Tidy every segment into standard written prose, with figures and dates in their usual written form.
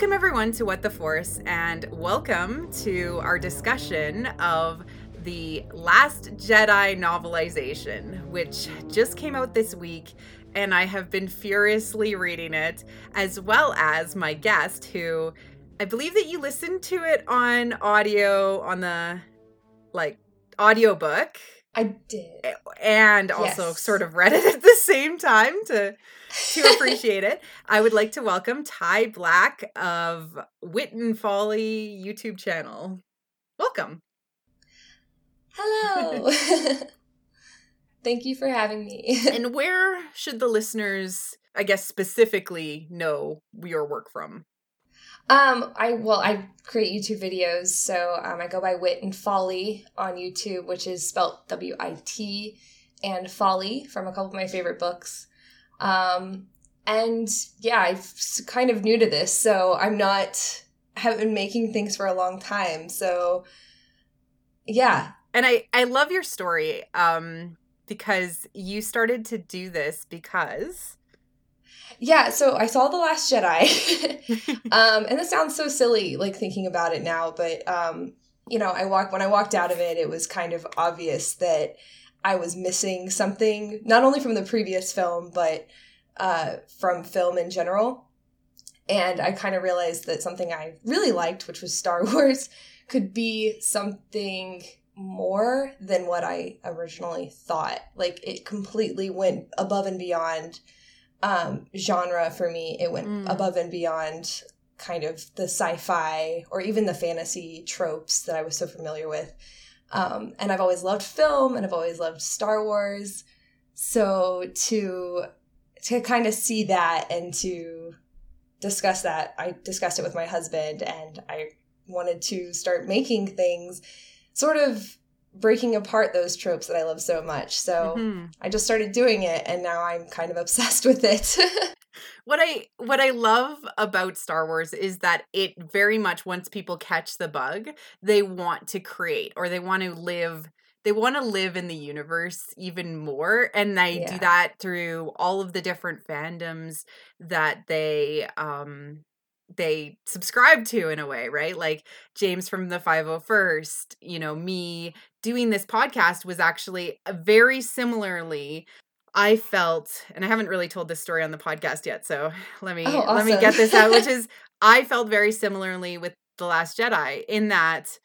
Welcome everyone to What the Force, and welcome to our discussion of the Last Jedi novelization, which just came out this week, and I have been furiously reading it, as well as my guest, who I believe that you listened to it on audio, on the, audiobook. I did. And also sort of read it at the same time to appreciate it. I would like to welcome Ty Black of Wit and Folly YouTube channel. Welcome. Hello. Thank you for having me. And where should the listeners, I guess, specifically know your work from? I create YouTube videos, so I go by Wit and Folly on YouTube, which is spelt W-I-T, and Folly from a couple of my favorite books. I'm kind of new to this, so haven't been making things for a long time, so yeah. And I love your story, because you started to do this because... Yeah, so I saw The Last Jedi, and this sounds so silly, thinking about it now, but, when I walked out of it, it was kind of obvious that I was missing something, not only from the previous film, but from film in general, and I kind of realized that something I really liked, which was Star Wars, could be something more than what I originally thought. It completely went above and beyond genre for me. It went above and beyond kind of the sci-fi or even the fantasy tropes that I was so familiar with. And I've always loved film and I've always loved Star Wars. So to kind of see that and to discuss that, I discussed it with my husband, and I wanted to start making things, sort of breaking apart those tropes that I love so much. So I just started doing it, and now I'm kind of obsessed with it. What I love about Star Wars is that it very much, once people catch the bug, they want to create, or they want to live in the universe even more. And they do that through all of the different fandoms that they subscribe to, in a way, right? Like James from the 501st, me doing this podcast was actually very similarly, I felt, and I haven't really told this story on the podcast yet, so let me get this out, which is I felt very similarly with The Last Jedi, in that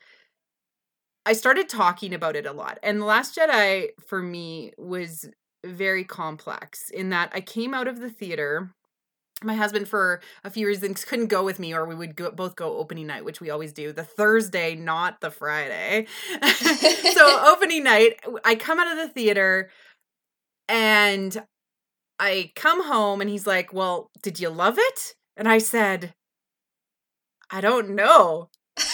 I started talking about it a lot. And The Last Jedi for me was very complex, in that I came out of the theater. My husband, for a few reasons, couldn't go with me, or we would both go opening night, which we always do, the Thursday, not the Friday. So opening night, I come out of the theater and I come home and he's like, "Well, did you love it?" And I said, "I don't know."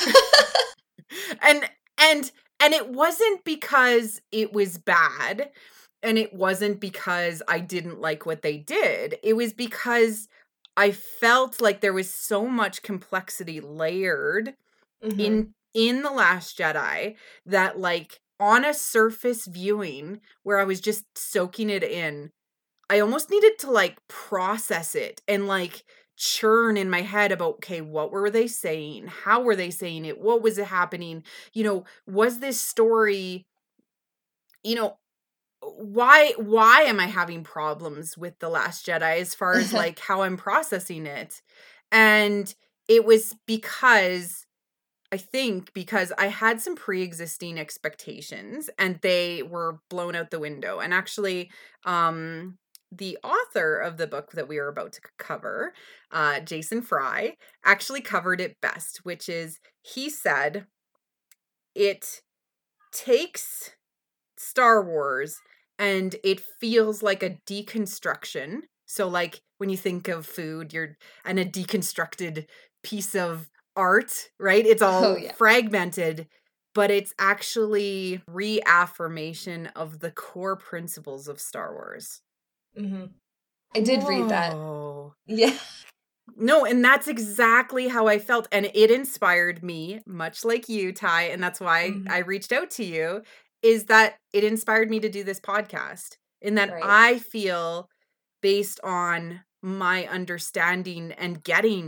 And it wasn't because it was bad, and it wasn't because I didn't like what they did. It was because I felt like there was so much complexity layered in The Last Jedi that, on a surface viewing where I was just soaking it in, I almost needed to process it and churn in my head about, okay, what were they saying? How were they saying it? What was it happening? Was this story, why am I having problems with The Last Jedi as far as how I'm processing it? And it was because I had some pre-existing expectations, and they were blown out the window. And actually, the author of the book that we are about to cover, Jason Fry, actually covered it best, which is, he said, it takes Star Wars and it feels like a deconstruction. So when you think of food, and a deconstructed piece of art, right? It's all fragmented, but it's actually reaffirmation of the core principles of Star Wars. I did read that. Yeah. No, and that's exactly how I felt. And it inspired me, much like you, Ty, and that's why I reached out to you, is that it inspired me to do this podcast, in that I feel, based on my understanding and getting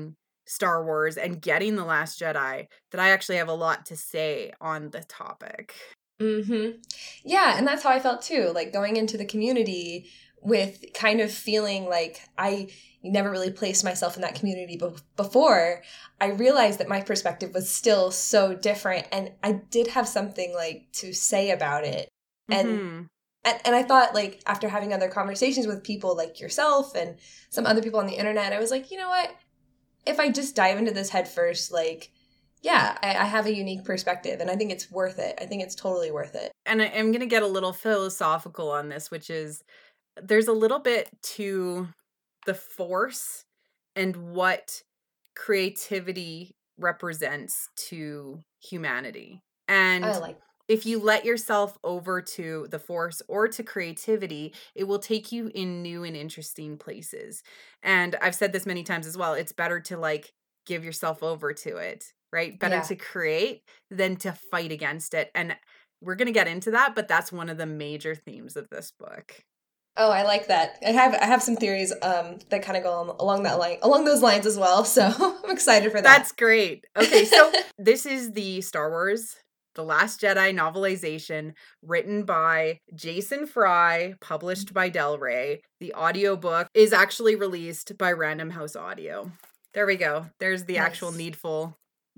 Star Wars and getting The Last Jedi that I actually have a lot to say on the topic. Mm-hmm. Yeah, and that's how I felt too. Like going into the community with kind of feeling like I never really placed myself in that community before, I realized that my perspective was still so different, and I did have something like to say about it. And and I thought, like, after having other conversations with people like yourself and some other people on the internet, I was like, you know what? If I just dive into this head first, like, yeah, I have a unique perspective, and I think it's worth it. I think it's totally worth it. And I'm going to get a little philosophical on this, which is there's a little bit to the Force and what creativity represents to humanity. And I like if you let yourself over to the Force or to creativity, it will take you in new and interesting places. And I've said this many times as well. It's better to like give yourself over to it, right? Better to create than to fight against it. And we're going to get into that, but that's one of the major themes of this book. Oh, I like that. I have some theories that kind of go along those lines as well. So I'm excited for that. That's great. Okay, so this is the Star Wars The Last Jedi novelization written by Jason Fry, published by Del Rey. The audiobook is actually released by Random House Audio. There we go. There's the actual needful,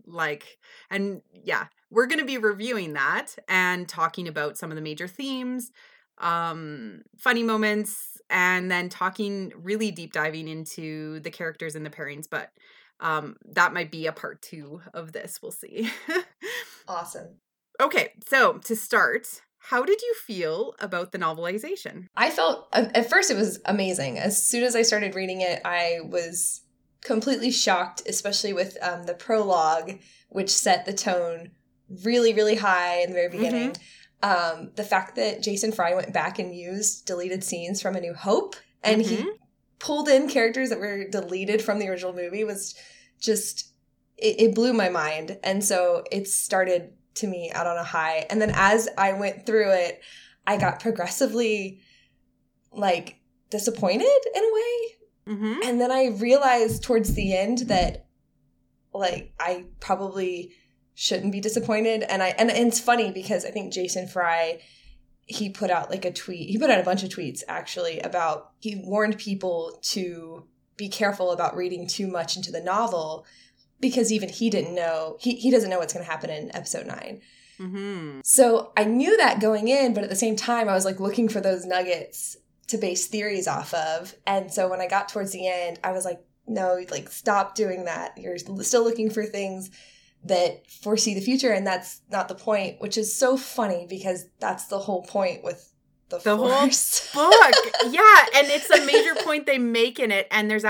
and yeah, we're going to be reviewing that and talking about some of the major themes, funny moments, and then talking really deep diving into the characters and the pairings, but that might be a part 2 of this. We'll see. Awesome. Okay, so to start, how did you feel about the novelization? I felt, at first it was amazing. As soon as I started reading it, I was completely shocked, especially with the prologue, which set the tone really, really high in the very beginning. The fact that Jason Fry went back and used deleted scenes from A New Hope, and he pulled in characters that were deleted from the original movie was just, it blew my mind. And so it started to me out on a high. And then as I went through it, I got progressively like disappointed in a way. And then I realized towards the end that like I probably shouldn't be disappointed. And it's funny because I think Jason Fry, he put out like a tweet. He put out a bunch of tweets actually about, he warned people to be careful about reading too much into the novel because even he didn't know, he doesn't know what's going to happen in episode 9. So I knew that going in, but at the same time, I was like looking for those nuggets to base theories off of. And so when I got towards the end, I was like, no, like stop doing that. You're still looking for things that foresee the future, and that's not the point, which is so funny because that's the whole point with the Force. Whole book. Yeah, and it's a major point they make in it. And there's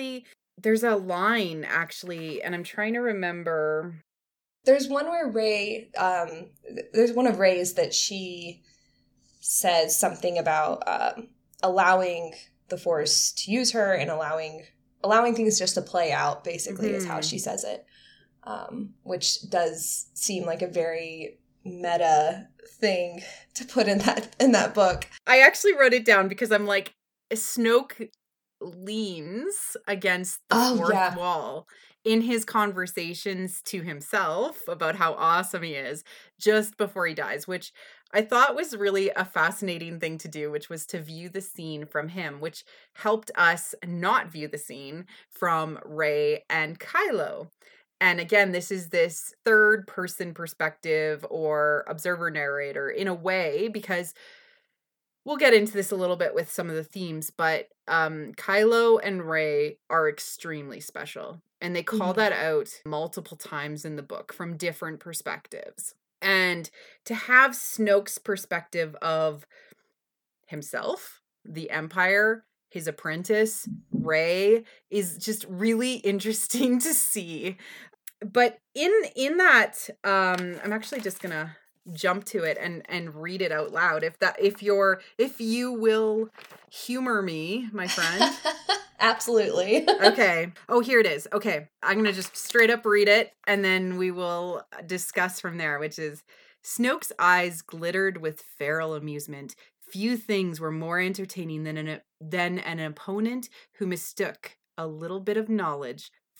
a line actually, and I'm trying to remember. There's one where Rey, there's one of Rey's that she says something about allowing the Force to use her and allowing things just to play out, basically, is how she says it. Which does seem like a very meta thing to put in that book. I actually wrote it down because I'm like, Snoke leans against the fourth wall in his conversations to himself about how awesome he is just before he dies, which I thought was really a fascinating thing to do, which was to view the scene from him, which helped us not view the scene from Rey and Kylo. And again, this is this third person perspective or observer narrator in a way, because we'll get into this a little bit with some of the themes, but Kylo and Rey are extremely special. And they call that out multiple times in the book from different perspectives. And to have Snoke's perspective of himself, the Empire, his apprentice, Rey, is just really interesting to see. But in that, I'm actually just gonna jump to it and read it out loud. If you will humor me, my friend. Absolutely. Okay. Oh, here it is. Okay. I'm going to just straight up read it and then we will discuss from there, which is Snoke's eyes glittered with feral amusement. Few things were more entertaining than an opponent who mistook a little bit of knowledge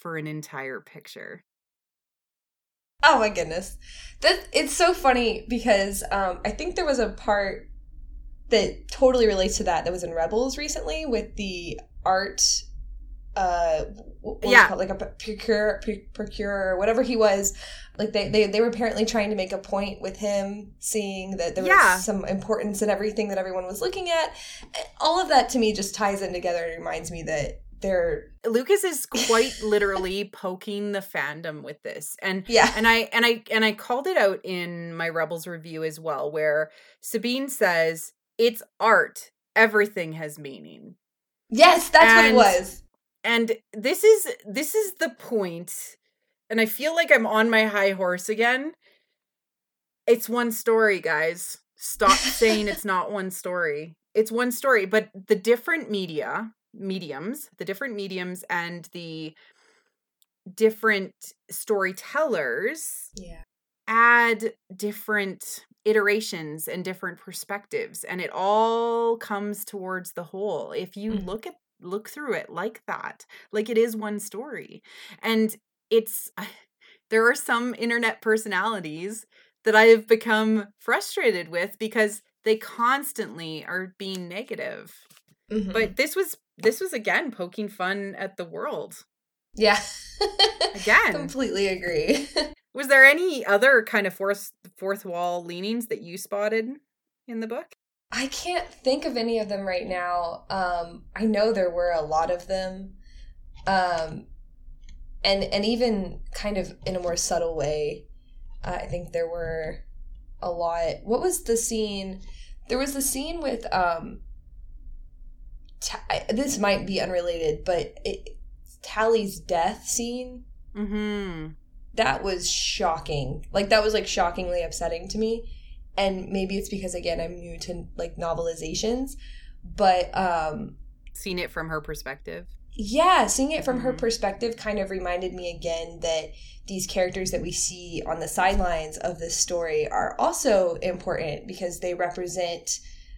for an entire picture. Oh my goodness. It's so funny because I think there was a part that totally relates to that was in Rebels recently with the art, what was it called? Like a procurer, or whatever he was. Like they were apparently trying to make a point with him, seeing that there was some importance in everything that everyone was looking at. All of that to me just ties in together and reminds me that Lucas is quite literally poking the fandom with this. And I called it out in my Rebels review as well, where Sabine says, it's art. Everything has meaning. Yes, that's what it was. And this is the point. And I feel like I'm on my high horse again. It's one story, guys. Stop saying it's not one story. It's one story, but the different mediums and the different storytellers add different iterations and different perspectives, and it all comes towards the whole. If you look through it like that, like it is one story. And there are some internet personalities that I have become frustrated with because they constantly are being negative. Mm-hmm. But this was again poking fun at the world. Yeah. Again. Completely agree. Was there any other kind of fourth wall leanings that you spotted in the book? I can't think of any of them right now. I know there were a lot of them. And even kind of in a more subtle way, I think there were a lot. What was the scene? There was the scene with, this might be unrelated, but Tally's death scene. Mm-hmm. That was shocking. Like, that was, like, shockingly upsetting to me. And maybe it's because, again, I'm new to, like, novelizations. But, seeing it from her perspective. Yeah, seeing it from her perspective kind of reminded me again that these characters that we see on the sidelines of this story are also important because they represent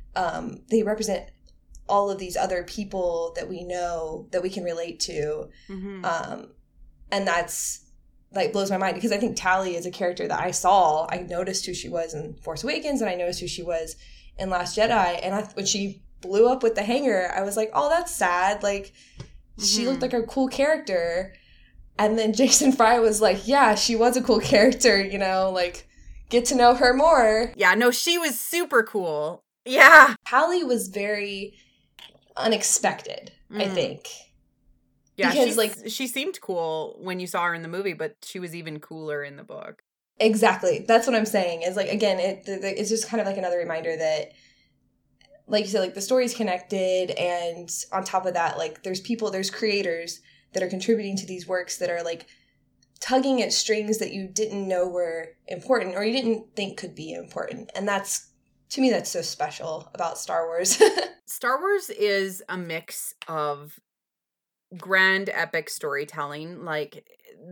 all of these other people that we know that we can relate to. Mm-hmm. And that's, like, blows my mind because I think Tally is a character that I noticed who she was in Force Awakens and I noticed who she was in Last Jedi. And when she blew up with the hanger, I was like, oh, that's sad. Like, she looked like a cool character. And then Jason Fry was like, yeah, she was a cool character, you know, like, get to know her more. Yeah, no, she was super cool. Yeah. Tally was very unexpected, I think. Yeah, because she seemed cool when you saw her in the movie, but she was even cooler in the book. Exactly. That's what I'm saying. Is like, again, it's just kind of like another reminder that, like you said, like the story's connected, and on top of that, like there's creators that are contributing to these works that are like tugging at strings that you didn't know were important or you didn't think could be important. And that's, to me, that's so special about Star Wars. Star Wars is a mix of grand epic storytelling, like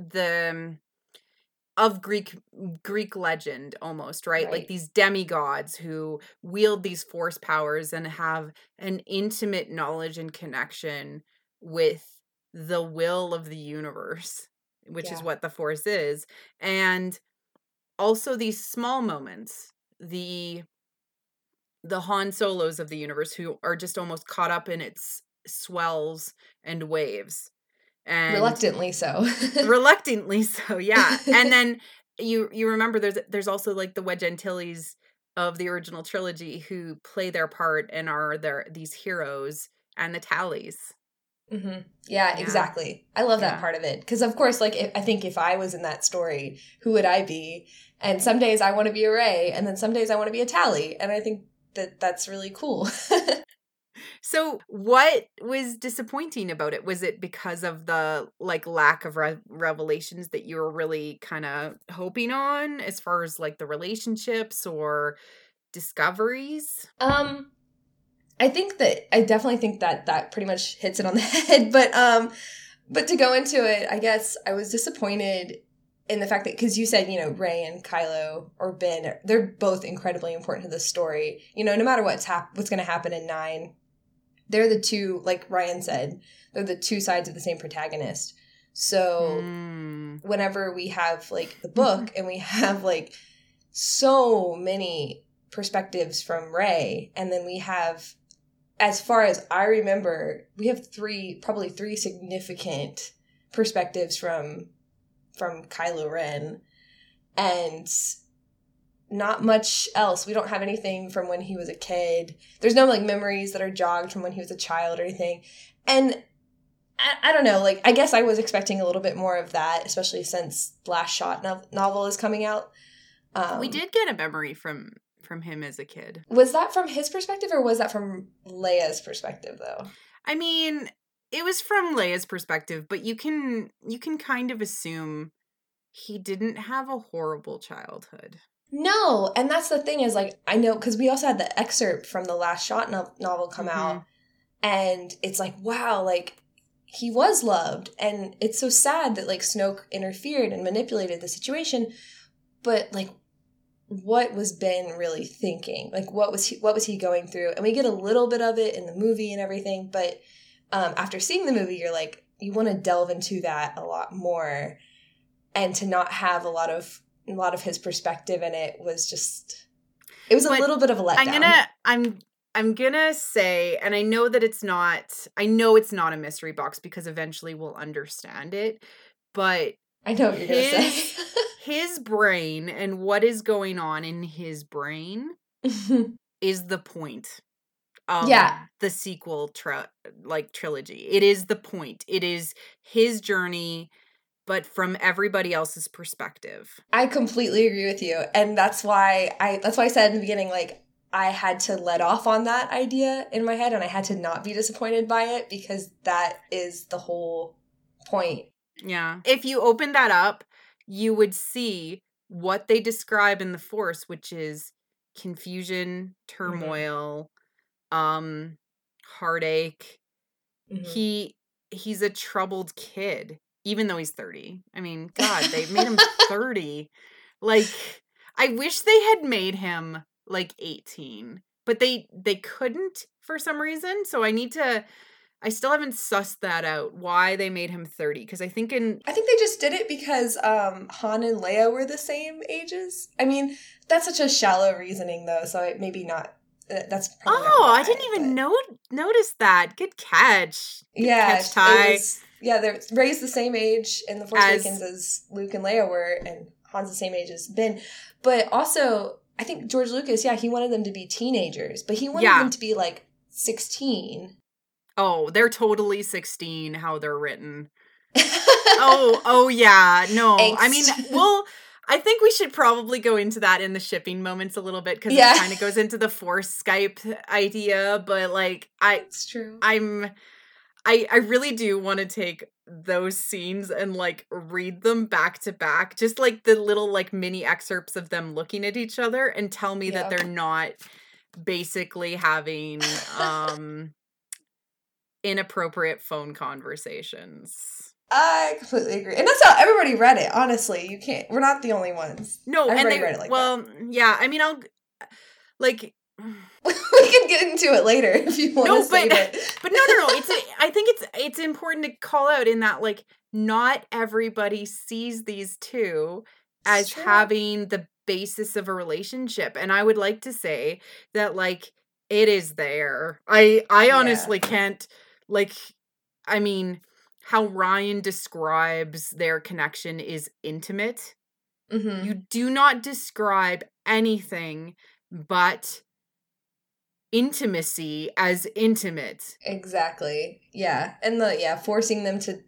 of Greek legend almost, right? Like these demigods who wield these force powers and have an intimate knowledge and connection with the will of the universe, which is what the Force is. And also these small moments, the Han Solos of the universe who are just almost caught up in its swells and waves. And reluctantly so. Yeah. And then you remember there's also like the Wedge Antilles of the original trilogy who play their part and are these heroes, and the Tallies. Mm-hmm. Yeah, exactly. I love that part of it because, of course, like I think if I was in that story, who would I be? And some days I want to be a Rey, and then some days I want to be a Tally, and I think that's really cool. So what was disappointing about it? Was it because of the like lack of revelations that you were really kind of hoping on as far as like the relationships or discoveries? I definitely think that pretty much hits it on the head. But to go into it, I guess I was disappointed in the fact that, because you said, you know, Rey and Kylo or Ben, they're both incredibly important to the story. You know, no matter what's going to happen in 9, they're the two, like Ryan said, they're the two sides of the same protagonist. So whenever we have like the book and we have like so many perspectives from Rey, and then we have, as far as I remember, we have probably three significant perspectives from Kylo Ren, and not much else. We don't have anything from when he was a kid. There's no like memories that are jogged from when he was a child or anything. And I don't know, like, I guess I was expecting a little bit more of that, especially since Last Shot novel is coming out. We did get a memory from him as a kid. Was that from his perspective, or was that from Leia's perspective, though? I mean, it was from Leia's perspective, but you can kind of assume he didn't have a horrible childhood. No, and that's the thing is, like, I know, because we also had the excerpt from the Last Shot novel come out, and it's like, wow, like, he was loved, and it's so sad that, like, Snoke interfered and manipulated the situation, but, like, what was Ben really thinking? Like, what was he going through? And we get a little bit of it in the movie and everything, but after seeing the movie, you're like, you want to delve into that a lot more, and to not have a lot of his perspective in it was just, it was a little bit of a letdown. I'm gonna say, and I know it's not a mystery box because eventually we'll understand it, but I know what you're gonna say. His brain and what is going on in his brain is the point of the sequel trilogy. It is the point. It is his journey, but from everybody else's perspective. I completely agree with you. And that's why I said in the beginning, like, I had to let off on that idea in my head, and I had to not be disappointed by it, because that is the whole point. Yeah. If you open that up, you would see what they describe in the Force, which is confusion, turmoil, heartache. He's a troubled kid, even though he's 30. I mean, God, they made him 30. Like, I wish they had made him like 18, but they couldn't for some reason. So I still haven't sussed that out, why they made him 30, because I think they just did it because Han and Leia were the same ages. I mean, that's such a shallow reasoning, though, so it maybe not. That's probably not why, I didn't even notice that. Good catch. Yeah, catch, Ty. They're raised the same age in The Force Awakens as Luke and Leia were, and Han's the same age as Ben. But also, I think George Lucas, he wanted them to be teenagers, but he wanted them to be like 16. Oh, they're totally 16, how they're written. oh, yeah. No, Angst. I mean, I think we should probably go into that in the shipping moments a little bit, because it kind of goes into the Force Skype idea, but like, it's true. I really do want to take those scenes and like read them back to back, just like the little like mini excerpts of them looking at each other, and tell me that they're not basically having inappropriate phone conversations. I completely agree. And that's how everybody read it, honestly. We're not the only ones. No, everybody read it like that. Yeah, I mean, I'll, like... we can get into it later if you want to save it. But no. I think it's important to call out in that, like, not everybody sees these two as having the basis of a relationship. And I would like to say that, like, it is there. I honestly can't, like, I mean, how Ryan describes their connection is intimate. Mm-hmm. You do not describe anything but intimacy as intimate. Exactly. Yeah. And forcing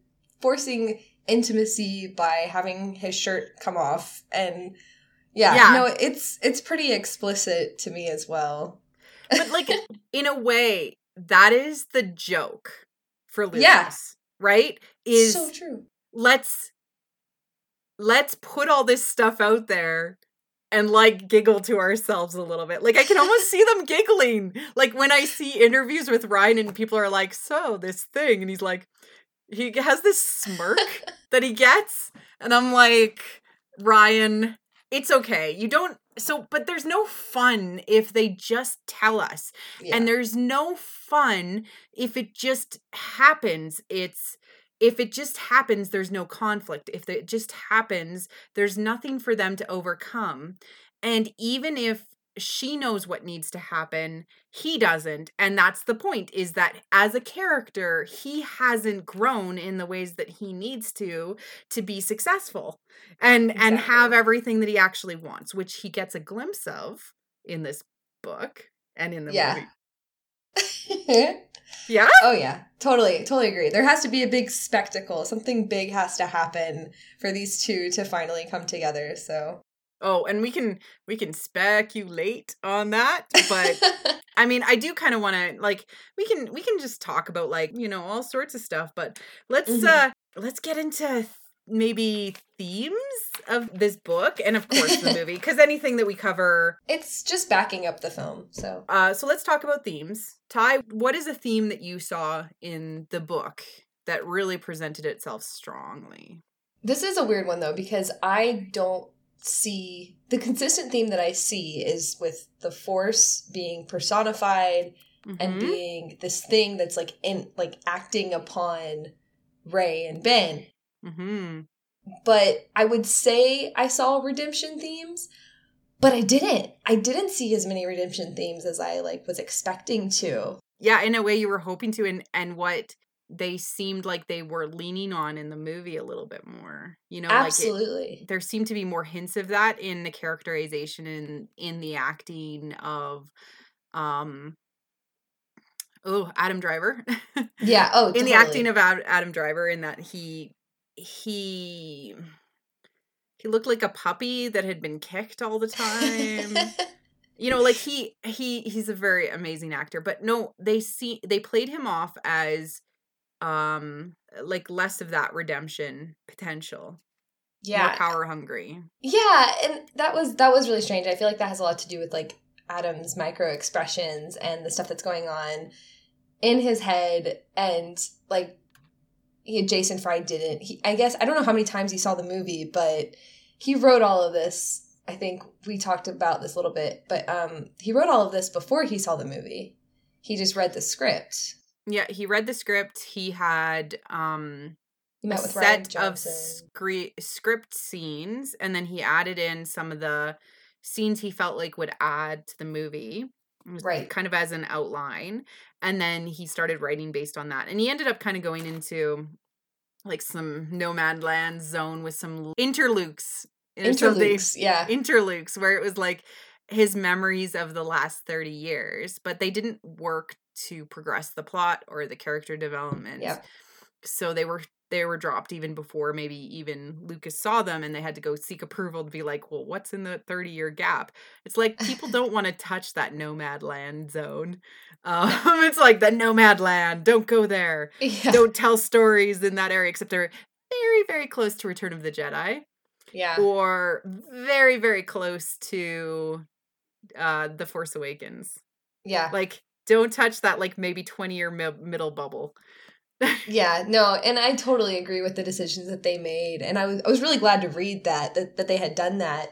intimacy by having his shirt come off. And no, it's pretty explicit to me as well. But like, in a way, that is the joke for Lucas, right? Is so true. Let's put all this stuff out there and like giggle to ourselves a little bit. Like, I can almost see them giggling. Like when I see interviews with Ryan and people are like, so this thing, and he's like, he has this smirk that he gets, and I'm like, Ryan, it's okay. But there's no fun if they just tell us. Yeah. And there's no fun if it just happens. It's if it just happens, there's no conflict. If it just happens, there's nothing for them to overcome. And even if she knows what needs to happen, he doesn't. And that's the point, is that as a character, he hasn't grown in the ways that he needs to be successful and have everything that he actually wants, which he gets a glimpse of in this book and in the movie. Yeah? Oh, yeah. Totally agree. There has to be a big spectacle. Something big has to happen for these two to finally come together, so... Oh, and we can speculate on that, but I mean, I do kind of want to, like, we can just talk about, like, you know, all sorts of stuff, but let's get into maybe themes of this book and of course the movie, because anything that we cover, it's just backing up the film. So let's talk about themes. Ty, what is a theme that you saw in the book that really presented itself strongly? This is a weird one though, because I don't see the consistent theme that I see is with the Force being personified and being this thing that's like acting upon Rey and Ben. But I would say I saw redemption themes, but I didn't see as many redemption themes as I was expecting to. Yeah, in a way you were hoping to, and what they seemed like they were leaning on in the movie a little bit more, you know. Absolutely. There seemed to be more hints of that in the characterization and in the acting of Adam Driver. Yeah. Oh, totally. In the acting of Adam Driver, in that he looked like a puppy that had been kicked all the time. You know, like he's a very amazing actor, but no, they played him off as less of that redemption potential. Yeah. More power hungry. Yeah, and that was really strange. I feel like that has a lot to do with Adam's micro expressions and the stuff that's going on in his head, and Jason Fry didn't. I guess I don't know how many times he saw the movie, but he wrote all of this. I think we talked about this a little bit, but he wrote all of this before he saw the movie. He just read the script. Yeah, he read the script. He had he met a with set of script scenes, and then he added in some of the scenes he felt like would add to the movie. Right. Kind of as an outline. And then he started writing based on that. And he ended up kind of going into some nomad land zone with some interlukes. Yeah. Interlukes, where it was his memories of the last 30 years, but they didn't work to progress the plot or the character development. Yep. So they were dropped even before maybe even Lucas saw them, and they had to go seek approval to be like, well, what's in the 30-year gap? It's like people don't want to touch that nomad land zone. It's like the nomad land. Don't go there. Yeah. Don't tell stories in that area, except they're very, very close to Return of the Jedi. Yeah. Or very, very close to The Force Awakens. Yeah. Don't touch that maybe 20-year middle bubble. Yeah, no, and I totally agree with the decisions that they made, and I was really glad to read that they had done that.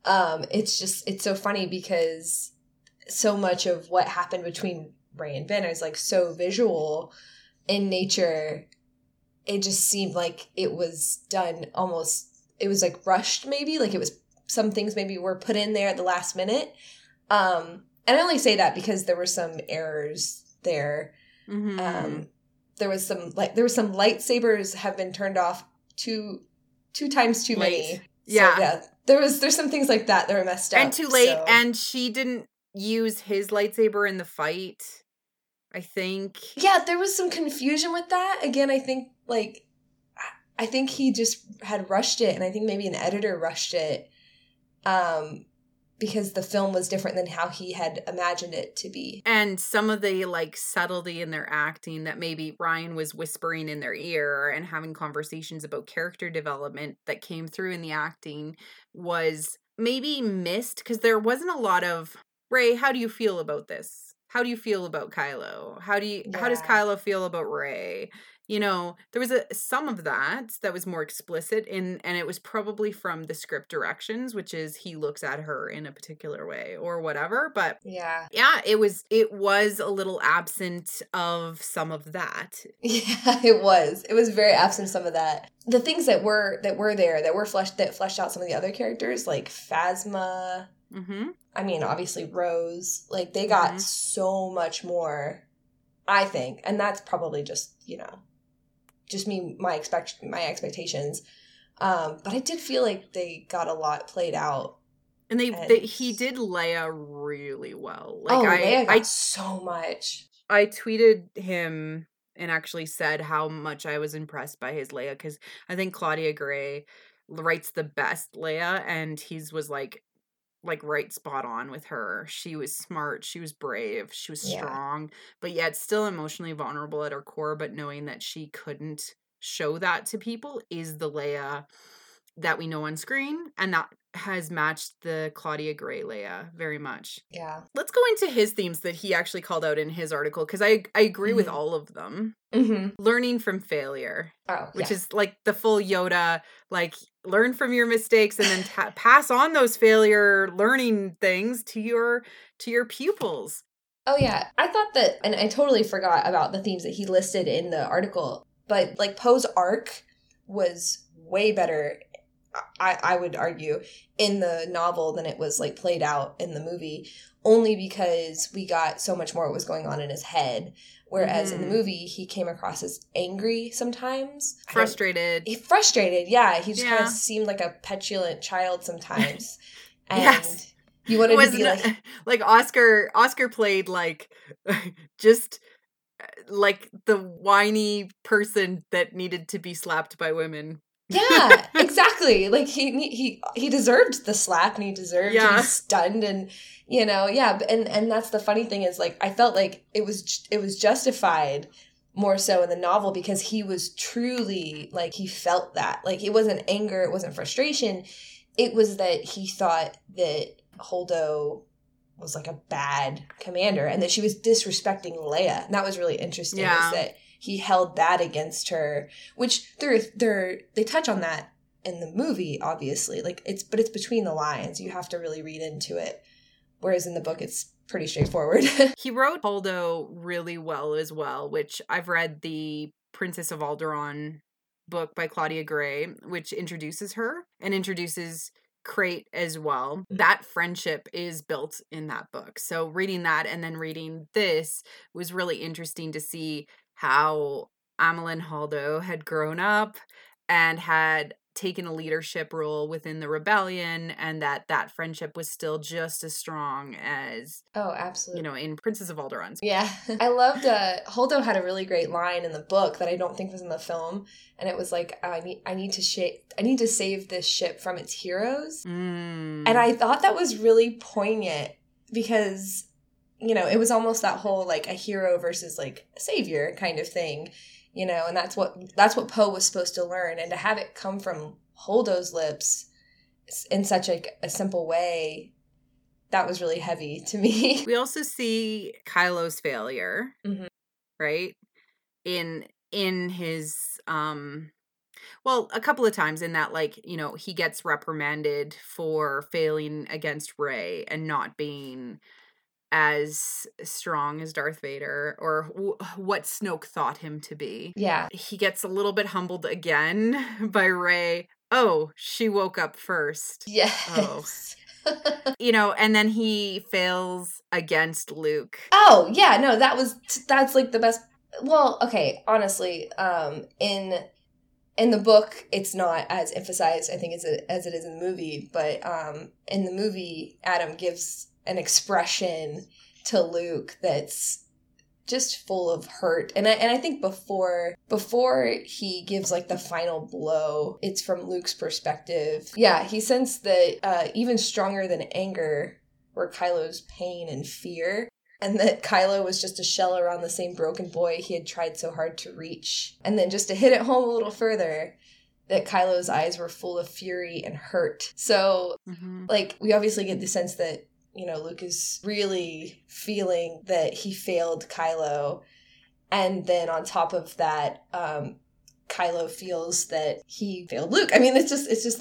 It's so funny because so much of what happened between Rey and Ben is so visual in nature. It just seemed like it was done almost. It was rushed, maybe it was some things maybe were put in there at the last minute. And I only say that because there were some errors there. Mm-hmm. There was some lightsabers have been turned off two times too many. Yeah. So, yeah. There's some things like that were messed up. And too late, and she didn't use his lightsaber in the fight, I think. Yeah, there was some confusion with that. Again, I think he just had rushed it, and I think maybe an editor rushed it. Because the film was different than how he had imagined it to be. And some of the subtlety in their acting that maybe Ryan was whispering in their ear and having conversations about character development that came through in the acting was maybe missed, because there wasn't a lot of, Rey, how do you feel about this? How do you feel about Kylo? How does Kylo feel about Rey? you know, there was some of that was more explicit and it was probably from the script directions, which is he looks at her in a particular way or whatever. But yeah, it was a little absent of some of that. Yeah, it was. It was very absent some of that. The things that were there that were fleshed out some of the other characters, like Phasma. Mm-hmm. I mean, obviously Rose. Like they got so much more, I think, and that's probably just, you know, just my expectations. But I did feel like they got a lot played out. And he did Leia really well. Like Leia got so much. I tweeted him and actually said how much I was impressed by his Leia, because I think Claudia Gray writes the best Leia, and his was like right spot on with her. She was smart, she was brave, she was strong, but yet still emotionally vulnerable at her core, but knowing that she couldn't show that to people is the Leia that we know on screen, and that has matched the Claudia Gray Leia very much. Yeah. Let's go into his themes that he actually called out in his article, because I agree with all of them. Learning from failure, which is like the full Yoda, like learn from your mistakes and then pass on those failure learning things to your pupils. Oh yeah, I thought that, and I totally forgot about the themes that he listed in the article, but like Poe's arc was way better, I would argue, in the novel than it was like played out in the movie, only because we got so much more what was going on in his head. Whereas in the movie, he came across as angry sometimes. Frustrated. Frustrated, yeah. He just kind of seemed like a petulant child sometimes. And you wanted to be like Oscar played like just like the whiny person that needed to be slapped by women. Yeah, exactly. Like he deserved the slap, and he deserved to be stunned, and you know, and that's the funny thing is, like, I felt like it was justified more so in the novel, because he was truly, like, he felt that, like, it wasn't anger, it wasn't frustration, it was that he thought that Holdo was like a bad commander and that she was disrespecting Leia, and that was really interesting. Is that he held that against her, which they touch on that in the movie, obviously. Like it's between the lines. You have to really read into it. Whereas in the book, it's pretty straightforward. He wrote Holdo really well as well, which I've read the Princess of Alderaan book by Claudia Gray, which introduces her and introduces Crate as well. That friendship is built in that book. So reading that and then reading this was really interesting to see how Amilyn Holdo had grown up and had taken a leadership role within the rebellion, and that friendship was still just as strong as absolutely, you know, in Princess of Alderaan. Yeah. I loved Holdo had a really great line in the book that I don't think was in the film, and it was like, I need to save this ship from its heroes. And I thought that was really poignant, because, you know, it was almost that whole like a hero versus like a savior kind of thing, you know, and that's what Poe was supposed to learn, and to have it come from Holdo's lips in such a simple way, that was really heavy to me. We also see Kylo's failure, right? In his well, a couple of times in that, like, you know, he gets reprimanded for failing against Rey and not being as strong as Darth Vader, or what Snoke thought him to be. Yeah. He gets a little bit humbled again by Rey. Oh, she woke up first. Yes. Oh. You know, and then he fails against Luke. Oh, yeah, no, that's like the best. Well, okay, honestly, in the book, it's not as emphasized, I think, as it is in the movie, but in the movie, Adam gives an expression to Luke that's just full of hurt, and I think before he gives like the final blow, it's from Luke's perspective. Yeah, he sensed that even stronger than anger were Kylo's pain and fear, and that Kylo was just a shell around the same broken boy he had tried so hard to reach. And then just to hit it home a little further, that Kylo's eyes were full of fury and hurt. So like, we obviously get the sense that, you know, Luke is really feeling that he failed Kylo, And then on top of that, Kylo feels that he failed Luke. I mean, it's just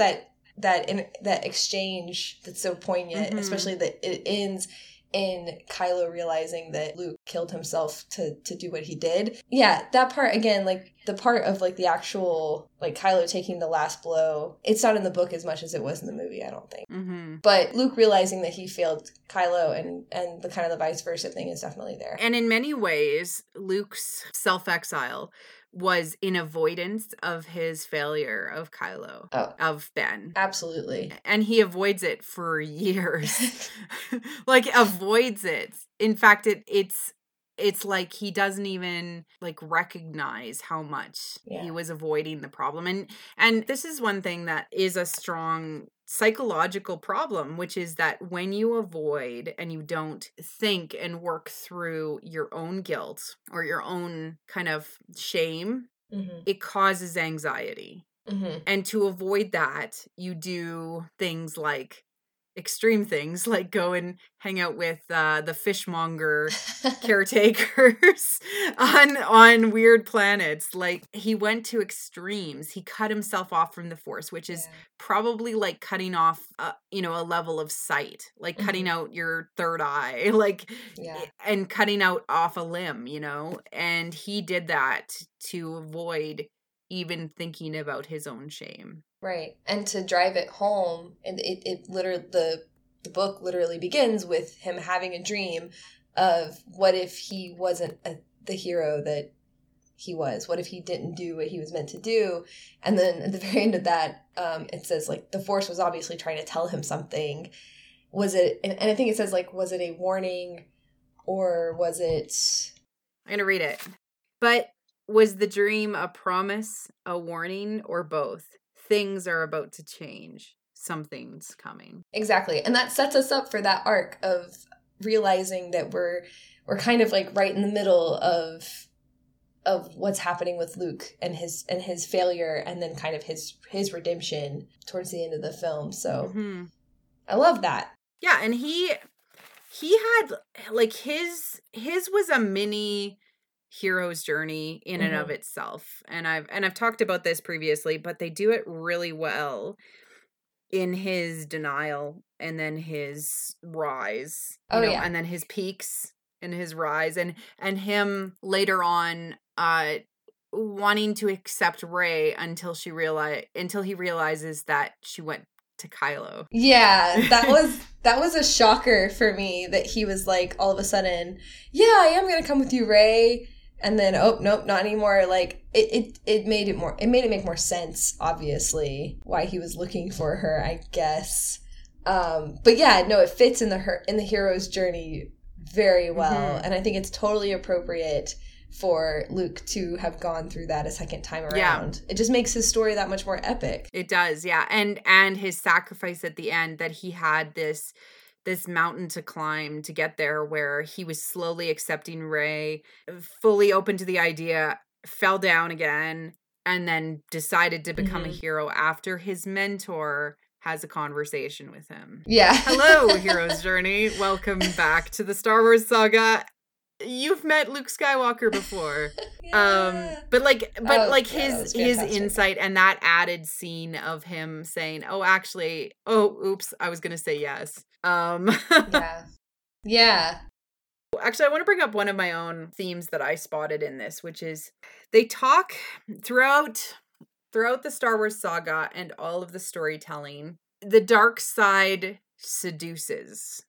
that exchange that's so poignant, especially that it ends in Kylo realizing that Luke killed himself to do what he did. Yeah, that part, again, like, the part of, like, the actual, like, Kylo taking the last blow, it's not in the book as much as it was in the movie, I don't think. But Luke realizing that he failed Kylo and the kind of the vice versa thing is definitely there. And in many ways, Luke's self-exile was in avoidance of his failure of Kylo, of Ben. Absolutely. And he avoids it for years. Like, avoids it. In fact, it's like he doesn't even, like, recognize how much he was avoiding the problem. And this is one thing that is a strong psychological problem, which is that when you avoid and you don't think and work through your own guilt or your own kind of shame, it causes anxiety. And to avoid that, you do things like extreme things, like go and hang out with the fishmonger caretakers on weird planets. Like, he went to extremes. He cut himself off from the Force, which is probably like cutting off a level of sight, like cutting out your third eye, like, and cutting out off a limb, and he did that to avoid even thinking about his own shame. Right. And to drive it home, and it literally, the book literally begins with him having a dream of what if he wasn't the hero that he was? What if he didn't do what he was meant to do? And then at the very end of that, it says, like, the Force was obviously trying to tell him something. Was it, and I think it says, like, was it a warning or was it... I'm going to read it. But was the dream a promise, a warning, or both? Things are about to change. Something's coming. Exactly. And that sets us up for that arc of realizing that we're kind of, like, right in the middle of what's happening with Luke and his failure, and then kind of his redemption towards the end of the film. So I love that. Yeah, and he had, like, his was a mini hero's journey in and of itself. And I've talked about this previously, but they do it really well in his denial and then his rise. And then his peaks and his rise, and him later on wanting to accept Rey until he realizes that she went to Kylo. Yeah, that was a shocker for me, that he was like, all of a sudden, yeah, I am gonna come with you, Rey. And then, oh, nope, not anymore. Like, it made it make more sense, obviously, why he was looking for her, I guess. But yeah, no, it fits in the hero's journey very well. And I think it's totally appropriate for Luke to have gone through that a second time around. It just makes his story that much more epic. It does, yeah. And his sacrifice at the end, that he had this mountain to climb to get there, where he was slowly accepting Rey, fully open to the idea, fell down again, and then decided to become a hero after his mentor has a conversation with him. Yeah. Hello, Hero's Journey. Welcome back to the Star Wars saga. You've met Luke Skywalker before. His insight and that added scene of him saying, oops, I was going to say yes. Yeah. Actually, I want to bring up one of my own themes that I spotted in this, which is they talk throughout the Star Wars saga and all of the storytelling, the dark side seduces.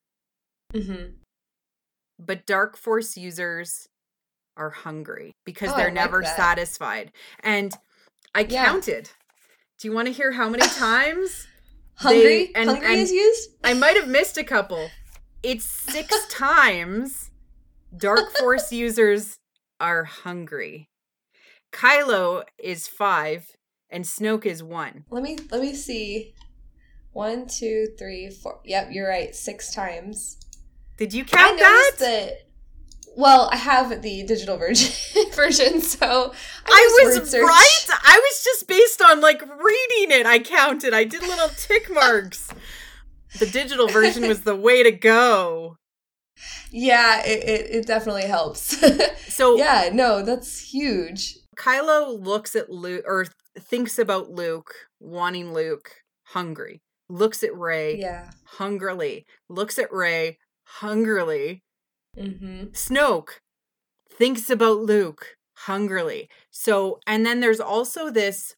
But Dark Force users are hungry because they're never satisfied. And I counted. Do you want to hear how many times hungry is used? I might have missed a couple. It's 6 times Dark Force users are hungry. Kylo is 5 and Snoke is 1. Let me see. 1, 2, 3, 4. Yep, you're right. 6 times. Did you count that? Well, I have the digital version, so I was right. I was just based on, like, reading it. I counted. I did little tick marks. The digital version was the way to go. Yeah, it definitely helps. So yeah, no, that's huge. Kylo looks at Luke, or thinks about Luke, wanting Luke, hungry. Looks at Rey, Yeah. hungrily. Looks at Rey, hungrily. Mm-hmm. Snoke thinks about Luke, hungrily. So, and then there's also this,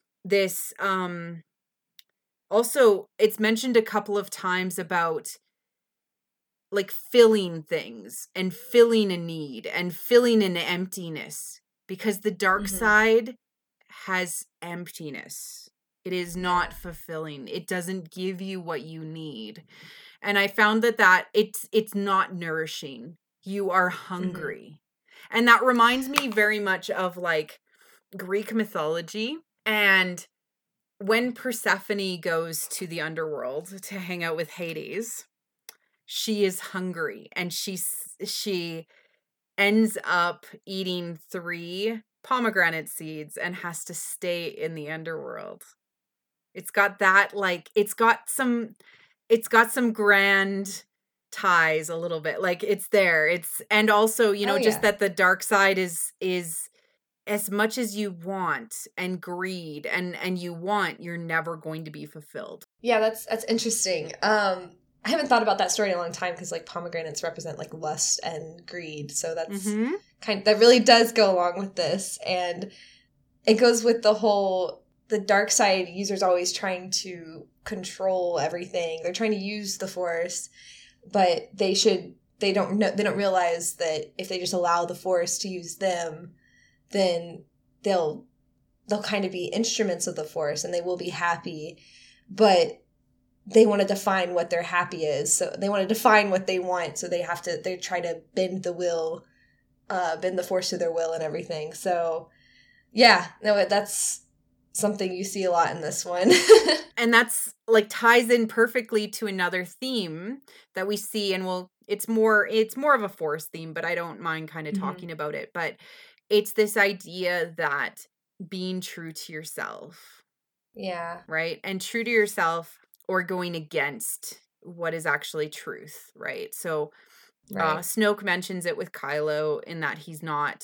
also, it's mentioned a couple of times about like filling things and filling a need and filling an emptiness, because the dark Mm-hmm. side has emptiness. It is not Yeah. fulfilling. It doesn't give you what you need. And I found that it's not nourishing. You are hungry. And that reminds me very much of like Greek mythology. And when Persephone goes to the underworld to hang out with Hades, she is hungry, and she ends up eating 3 pomegranate seeds and has to stay in the underworld. It's got that, like, it's got some grand ties a little bit. Like, it's there. And also, Oh just yeah. that the dark side is as much as you want and greed and you're never going to be fulfilled. Yeah, that's interesting. I haven't thought about that story in a long time because like pomegranates represent like lust and greed. So that's that really does go along with this. And it goes with the dark side users always trying to control everything. They're trying to use the Force, but they don't realize that if they just allow the Force to use them, then they'll kind of be instruments of the Force and they will be happy. But they want to define what their happy is. So they want to define what they want. So they try to bend the Force to their will and everything. So yeah, no, that's something you see a lot in this one. And that's like ties in perfectly to another theme that we see. And it's more of a Force theme, but I don't mind kind of talking about it. But it's this idea that being true to yourself. Yeah. Right. And true to yourself, or going against what is actually truth, right? So Snoke mentions it with Kylo in that he's not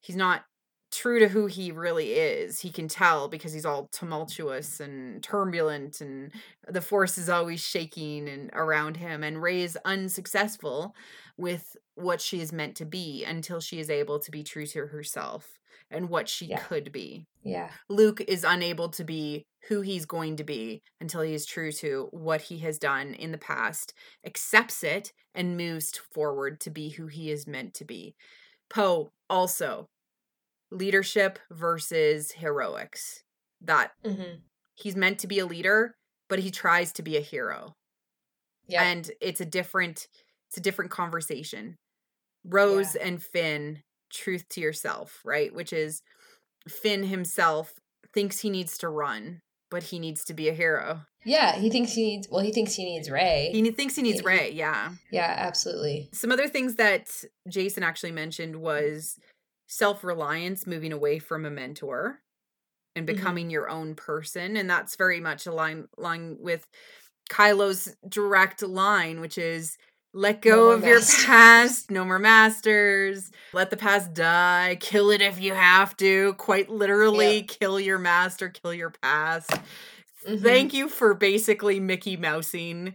true to who he really is. He can tell because he's all tumultuous and turbulent, and the Force is always shaking and around him. And Rey is unsuccessful with what she is meant to be until she is able to be true to herself and what she could be. Yeah. Luke is unable to be who he's going to be until he is true to what he has done in the past, accepts it, and moves forward to be who he is meant to be. Poe also, leadership versus heroics. That he's meant to be a leader, but he tries to be a hero. Yeah. And it's a different conversation. Rose and Finn, truth to yourself, right? Which is Finn himself thinks he needs to run, but he needs to be a hero. Yeah, he thinks he needs Rey. He thinks he needs Rey, yeah. Yeah, absolutely. Some other things that Jason actually mentioned was self-reliance, moving away from a mentor and becoming your own person. And that's very much aligned with Kylo's direct line, which is let go of your past, no more masters, let the past die, kill it if you have to, quite literally kill your master, kill your past. Thank you for basically Mickey Mousing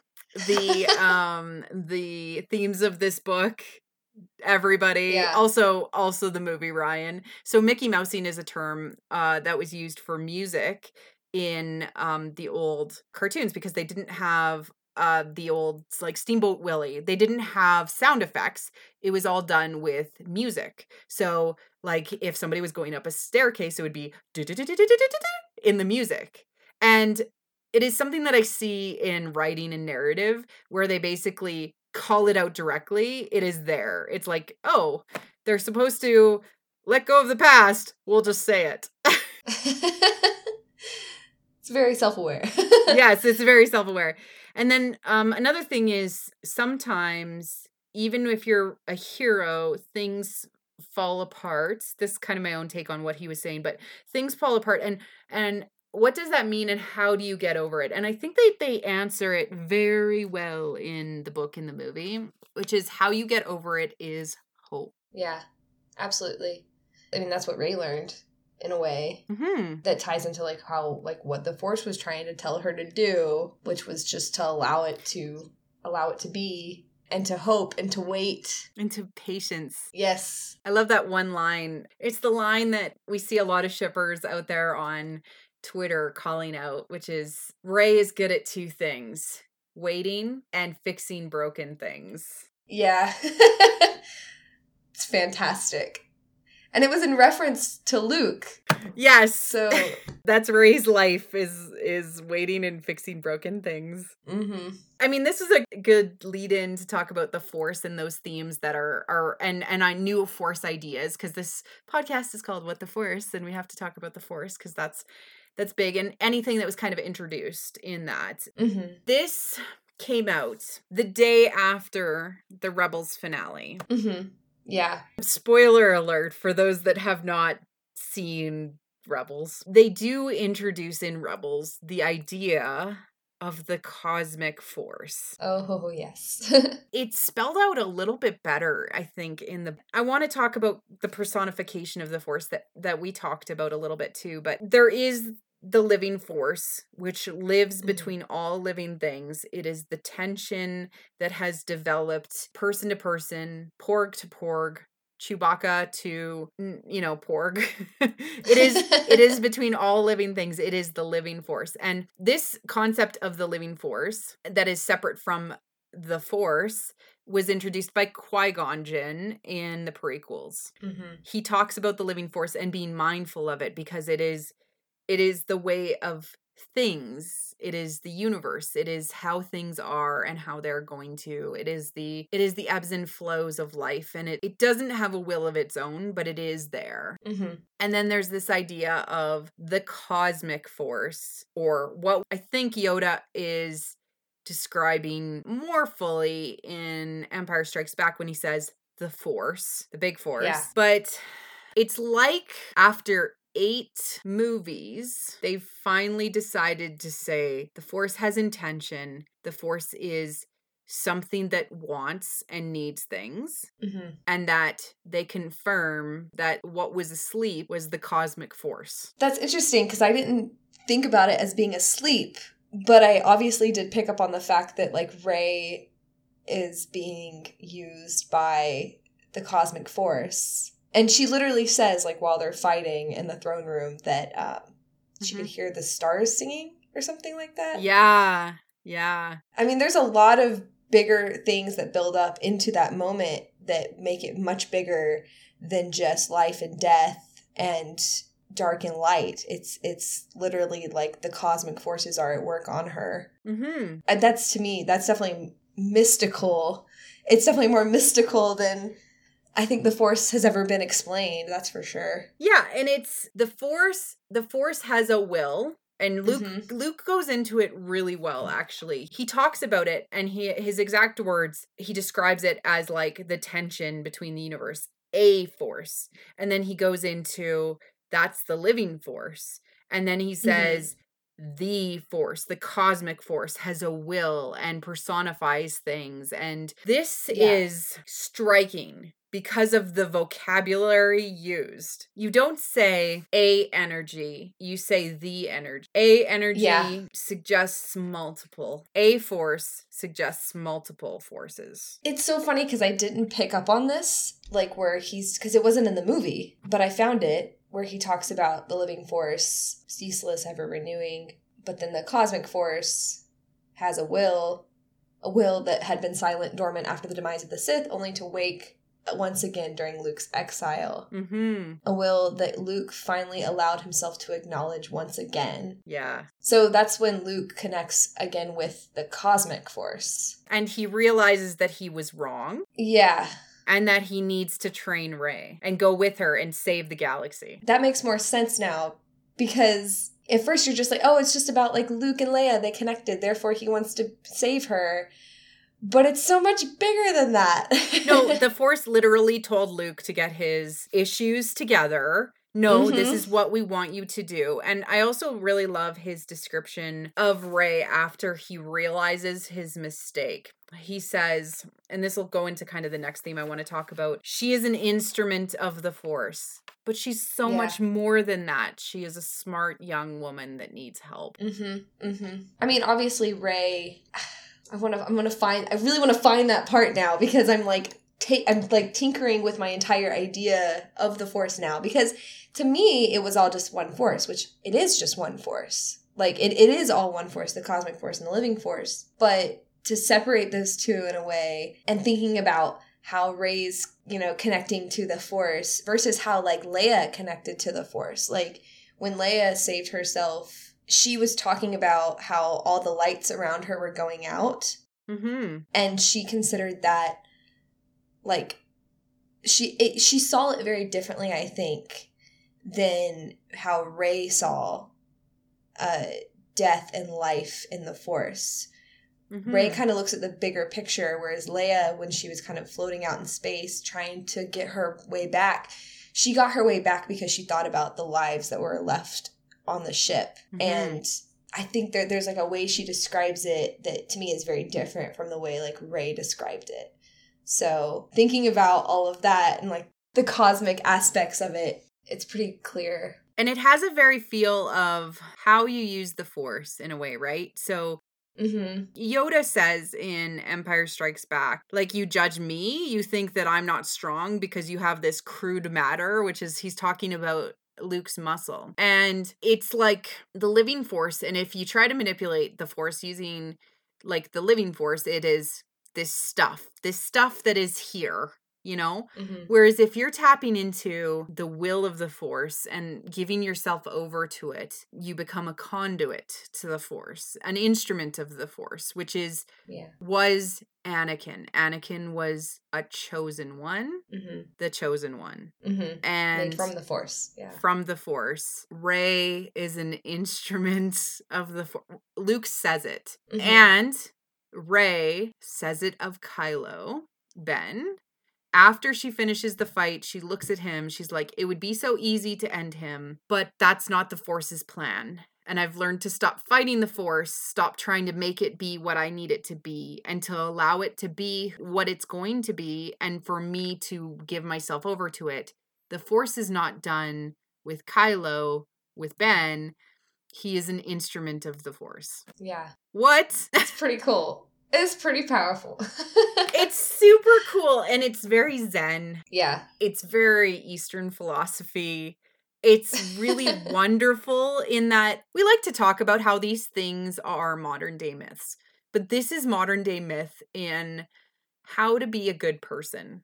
the themes of this book, everybody. Also the movie, Ryan. So Mickey Mousing is a term that was used for music in the old cartoons because they didn't have the old, like, Steamboat Willie. They didn't have sound effects. It was all done with music. So, like, if somebody was going up a staircase, it would be in the music. And it is something that I see in writing and narrative where they basically call it out directly. It is there. It's like, oh, they're supposed to let go of the past. We'll just say it. It's very self-aware. Yes, it's very self-aware. And then another thing is sometimes, even if you're a hero, things fall apart. This is kind of my own take on what he was saying, but things fall apart. And what does that mean and how do you get over it? And I think they answer it very well in the book and the movie, which is how you get over it is hope. Yeah, absolutely. I mean, that's what Rey learned in a way that ties into like how, like what the Force was trying to tell her to do, which was just to allow it to be, and to hope and to wait. And to patience. Yes. I love that one line. It's the line that we see a lot of shippers out there on Twitter calling out, which is Rey is good at two things: waiting and fixing broken things. Yeah. It's fantastic. And it was in reference to Luke. Yes. So that's Rey's life is waiting and fixing broken things. Mm-hmm. I mean, this is a good lead in to talk about the Force and those themes that are and I knew Force ideas, because this podcast is called What the Force, and we have to talk about the Force because that's big, and anything that was kind of introduced in that. Mm-hmm. This came out the day after the Rebels finale. Mm-hmm. Yeah. Spoiler alert for those that have not seen Rebels. They do introduce in Rebels the idea of the cosmic force. Oh, yes. It's spelled out a little bit better, I think, I want to talk about the personification of the force that we talked about a little bit too, but there is the living force, which lives between all living things. It is the tension that has developed person to person, Porg to Porg, Chewbacca to, Porg. It is between all living things. It is the living force. And this concept of the living force that is separate from the Force was introduced by Qui-Gon Jinn in the prequels. Mm-hmm. He talks about the living force and being mindful of it because it is the way of things. It is the universe. It is how things are and how they're going to. It is the ebbs and flows of life. And it doesn't have a will of its own, but it is there. Mm-hmm. And then there's this idea of the cosmic force, or what I think Yoda is describing more fully in Empire Strikes Back when he says the Force, the big force. Yeah. But it's like after 8 movies, they finally decided to say the Force has intention. The Force is something that wants and needs things. Mm-hmm. And that they confirm that what was asleep was the cosmic force. That's interesting because I didn't think about it as being asleep, but I obviously did pick up on the fact that like Rey is being used by the cosmic force. And she literally says, like, while they're fighting in the throne room, that she could hear the stars singing or something like that. Yeah, yeah. I mean, there's a lot of bigger things that build up into that moment that make it much bigger than just life and death and dark and light. It's literally like the cosmic forces are at work on her. Mm-hmm. And that's, to me, that's definitely mystical. It's definitely more mystical than I think the Force has ever been explained, that's for sure. Yeah, and it's the Force has a will, and Luke goes into it really well, actually. He talks about it, and his exact words, he describes it as like the tension between the universe, a force. And then he goes into that's the living force. And then he says the force, the cosmic force, has a will and personifies things. And this is striking because of the vocabulary used. You don't say a energy, you say the energy. A energy suggests multiple. A force suggests multiple forces. It's so funny because I didn't pick up on this, like where because it wasn't in the movie, but I found it where he talks about the living force, ceaseless, ever renewing, but then the cosmic force has a will that had been silent, dormant after the demise of the Sith, only to wake once again during Luke's exile. Mm-hmm. A will that Luke finally allowed himself to acknowledge once again. Yeah. So that's when Luke connects again with the cosmic force. And he realizes that he was wrong. Yeah. And that he needs to train Rey and go with her and save the galaxy. That makes more sense now, because at first you're just like, oh, it's just about like Luke and Leia, they connected, therefore he wants to save her. But it's so much bigger than that. No, the Force literally told Luke to get his issues together, no, this is what we want you to do. And I also really love his description of Rey after he realizes his mistake. He says, and this will go into kind of the next theme I want to talk about, she is an instrument of the Force, but she's so much more than that. She is a smart young woman that needs help. I mean, obviously Rey, I really want to find that part now, because I'm like tinkering with my entire idea of the Force now, because to me it was all just one force, which it is just one force. Like it is all one force, the cosmic force and the living force. But to separate those two in a way, and thinking about how Rey's, connecting to the Force versus how like Leia connected to the Force. Like when Leia saved herself, she was talking about how all the lights around her were going out. And she considered that, like, she saw it very differently, I think, than how Rey saw death and life in the Force. Rey kind of looks at the bigger picture, whereas Leia, when she was kind of floating out in space, trying to get her way back, she got her way back because she thought about the lives that were left on the ship. And I think there's like a way she describes it that to me is very different from the way like Rey described it. So thinking about all of that and like the cosmic aspects of it, it's pretty clear. And it has a very feel of how you use the Force in a way, right? So Yoda says in Empire Strikes Back, like, you judge me, you think that I'm not strong because you have this crude matter, which is, he's talking about Luke's muscle. And it's like the living Force. And if you try to manipulate the Force using like the living Force, it is this stuff that is here, Whereas if you're tapping into the will of the Force and giving yourself over to it, you become a conduit to the Force, an instrument of the Force, which was Anakin. Anakin was a chosen one, the chosen one. And from the Force. From the Force. Rey is an instrument of the Force. Luke says it. And Rey says it of Kylo Ben. After she finishes the fight, she looks at him. She's like, it would be so easy to end him, but that's not the Force's plan. And I've learned to stop fighting the Force, stop trying to make it be what I need it to be, and to allow it to be what it's going to be, and for me to give myself over to it. The Force is not done with Kylo, with Ben. He is an instrument of the Force. Yeah. What? It's pretty cool. It's pretty powerful. It's super cool, and it's very Zen. Yeah. It's very Eastern philosophy. It's really wonderful in that we like to talk about how these things are modern day myths, but this is modern day myth in how to be a good person.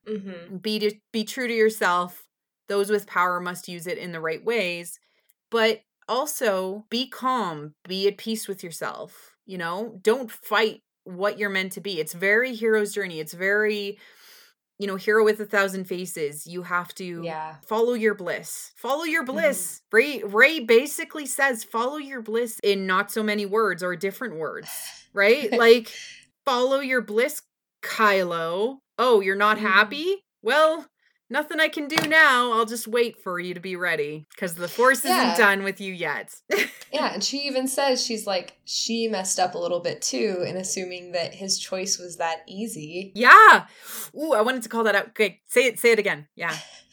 Be true to yourself. Those with power must use it in the right ways, but also be calm, be at peace with yourself. Don't fight what you're meant to be. It's very hero's journey. It's very, hero with 1,000 faces. You have to follow your bliss. Follow your bliss. Rey basically says, follow your bliss in not so many words or different words, right? Like, follow your bliss, Kylo. Oh, you're not happy? Well, nothing I can do now. I'll just wait for you to be ready because the Force isn't done with you yet. Yeah, and she even says, she's like, she messed up a little bit too in assuming that his choice was that easy. Yeah. Ooh, I wanted to call that out. Okay, say it again. Yeah.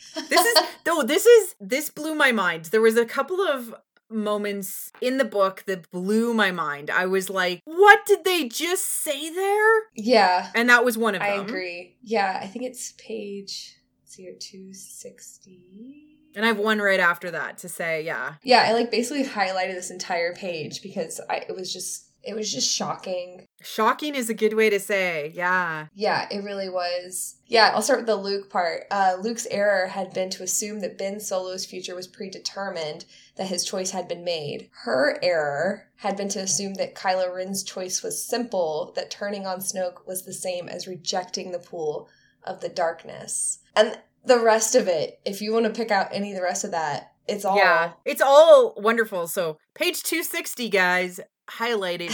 This blew my mind. There was a couple of moments in the book that blew my mind. I was like, what did they just say there? Yeah. And that was one of them. I agree. Yeah, I think it's page... here 260, and I have one right after that to say. I like basically highlighted this entire page because it was just shocking. Shocking is a good way to say. Yeah it really was. I'll start with the Luke part. Luke's error had been to assume that Ben Solo's future was predetermined, that his choice had been made. Her error had been to assume that Kylo Ren's choice was simple, that turning on Snoke was the same as rejecting the pool of the darkness. And the rest of it, if you want to pick out any of the rest of that, it's all... Yeah, it's all wonderful. So page 260, guys. highlighting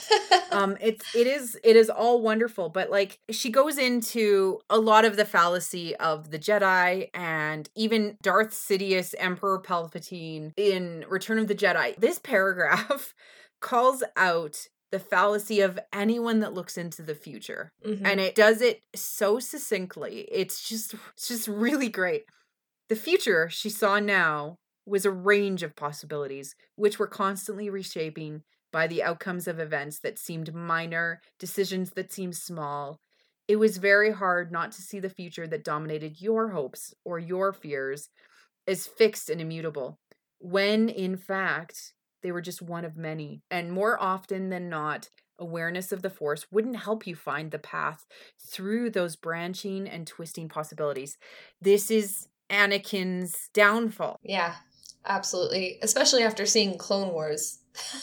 it. It is all wonderful, but like she goes into a lot of the fallacy of the Jedi and even Darth Sidious, Emperor Palpatine in Return of the Jedi. This paragraph calls out the fallacy of anyone that looks into the future. Mm-hmm. And it does it so succinctly. It's just really great. The future she saw now was a range of possibilities, which were constantly reshaping by the outcomes of events that seemed minor, decisions that seemed small. It was very hard not to see the future that dominated your hopes or your fears as fixed and immutable, when in fact, they were just one of many. And more often than not, awareness of the Force wouldn't help you find the path through those branching and twisting possibilities. This is Anakin's downfall. Yeah, absolutely. Especially after seeing Clone Wars.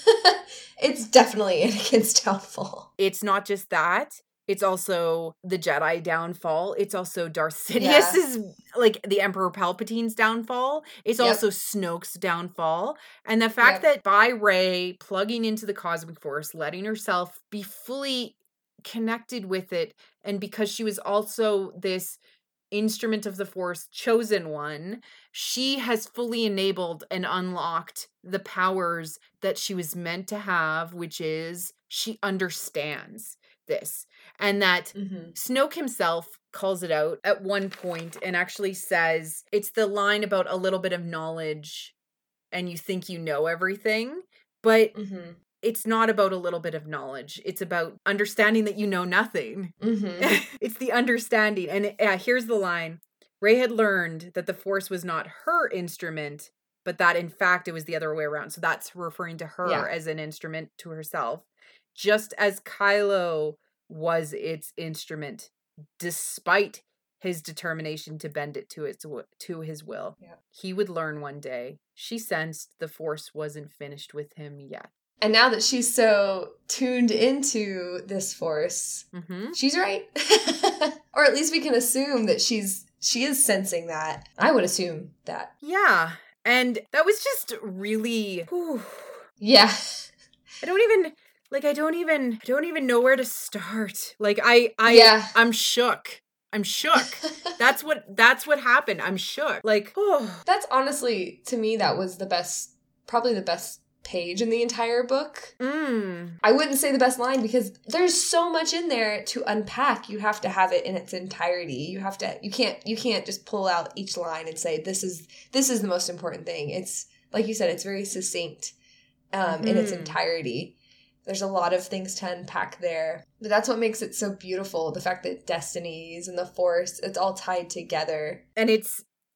It's definitely Anakin's downfall. It's not just that. It's also the Jedi downfall. It's also Darth Sidious's, like, the Emperor Palpatine's downfall. It's also Snoke's downfall. And the fact that by Rey plugging into the cosmic force, letting herself be fully connected with it, and because she was also this instrument of the Force, chosen one, she has fully enabled and unlocked the powers that she was meant to have, which is she understands this. And that Snoke himself calls it out at one point and actually says, it's the line about a little bit of knowledge and you think you know everything, but it's not about a little bit of knowledge. It's about understanding that you know nothing. It's the understanding. And here's the line. Rey had learned that the Force was not her instrument, but that in fact it was the other way around. So that's referring to her as an instrument to herself. Just as Kylo was its instrument, despite his determination to bend it to his will. He would learn one day. She sensed the Force wasn't finished with him yet. And now that she's so tuned into this Force, she's right. Or at least we can assume that she is sensing that. I would assume that. Yeah. And that was just really... Yeah. I don't even know where to start. Like I'm shook. I'm shook. That's what happened. I'm shook. Like, That's honestly, to me, that was probably the best page in the entire book. I wouldn't say the best line because there's so much in there to unpack. You have to have it in its entirety. You can't just pull out each line and say this is the most important thing. It's like you said, it's very succinct in its entirety. There's a lot of things to unpack there. But that's what makes it so beautiful. The fact that destinies and the Force, it's all tied together. And it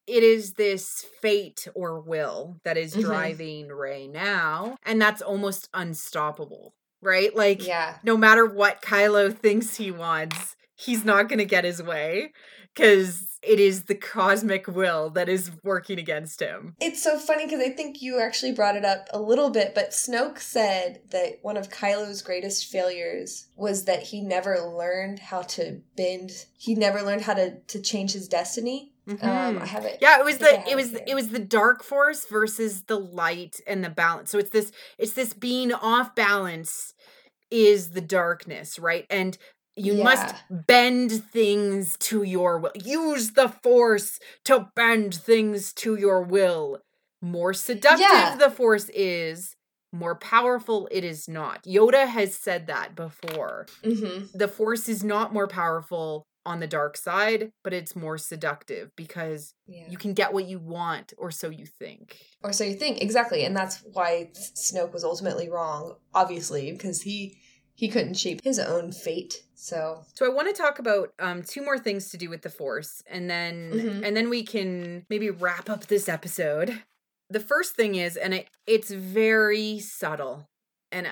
is this fate or will that is driving Rey now. And that's almost unstoppable, right? Like, no matter what Kylo thinks he wants, he's not going to get his way. Because it is the cosmic will that is working against him. It's so funny because I think you actually brought it up a little bit, but Snoke said that one of Kylo's greatest failures was that he never learned how to bend. He never learned how to change his destiny. I have it. Yeah, it was the dark force versus the light and the balance. So it's this being off balance is the darkness, right? And you must bend things to your will. Use the Force to bend things to your will. More seductive the Force is, more powerful it is not. Yoda has said that before. The Force is not more powerful on the dark side, but it's more seductive because you can get what you want, or so you think. Or so you think, exactly. And that's why Snoke was ultimately wrong, obviously, because he couldn't shape his own fate. So I want to talk about two more things to do with the Force, and then we can maybe wrap up this episode. The first thing is, and it's very subtle, and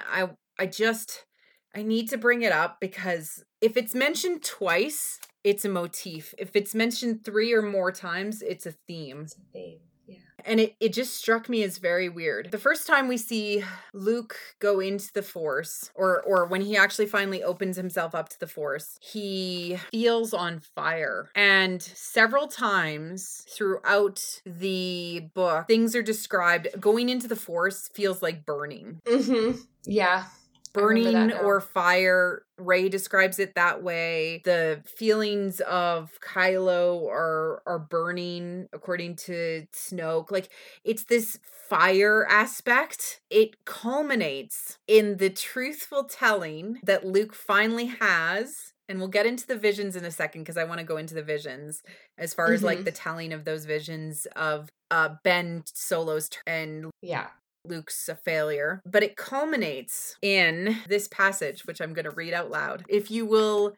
I need to bring it up because if it's mentioned twice, it's a motif. If it's mentioned 3 or more times, it's a theme. It's a theme, yeah. And it just struck me as very weird. The first time we see Luke go into the Force, or when he actually finally opens himself up to the Force, he feels on fire. And several times throughout the book, things are described. Going into the Force feels like burning. Mm-hmm. Yeah. Burning or fire. Rey describes it that way. The feelings of Kylo are burning, according to Snoke. Like, it's this fire aspect. It culminates in the truthful telling that Luke finally has. And we'll get into the visions in a second, because I want to go into the visions as far as like the telling of those visions of Ben Solo's and Luke's a failure. But it culminates in this passage, which I'm going to read out loud. If you will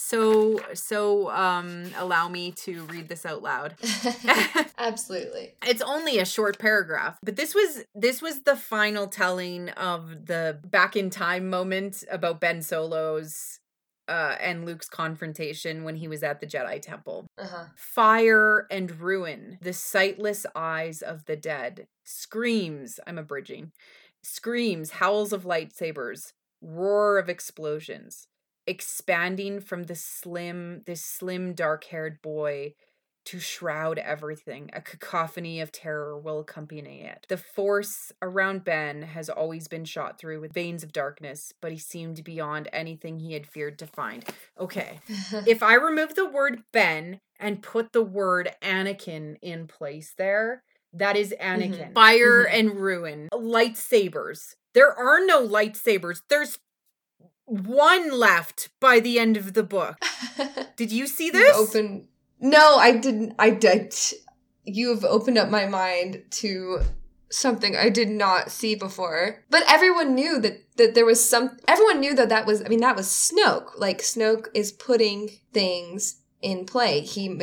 allow me to read this out loud. Absolutely. It's only a short paragraph, but this was the final telling of the back in time moment about Ben Solo's and Luke's confrontation when he was at the Jedi Temple. Fire and ruin, the sightless eyes of the dead. Screams, I'm abridging. Screams, howls of lightsabers, roar of explosions, expanding from this slim dark-haired boy to shroud everything. A cacophony of terror will accompany it. The Force around Ben has always been shot through with veins of darkness, but he seemed beyond anything he had feared to find. Okay. If I remove the word Ben and put the word Anakin in place there, that is Anakin. Fire and ruin. Lightsabers. There are no lightsabers. There's one left by the end of the book. Did you see this? No, I didn't. You have opened up my mind to something I did not see before. But everyone knew that there was everyone knew that was Snoke. Like, Snoke is putting things in play.